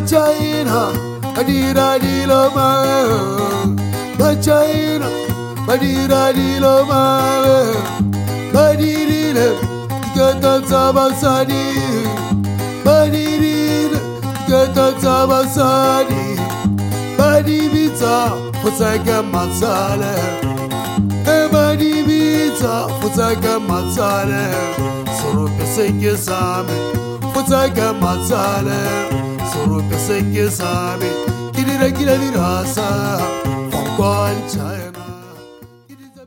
China, Badira di Loma, China, Badira di Loma, Badirine, Gata Tabasadi, Badirine, Gata Tabasadi, Badibita, Futaka Matsale, Badibita, Futaka Matsale, Soroka Same, Futaka Matsale, Soroka Same, Kidira Rasa, from China.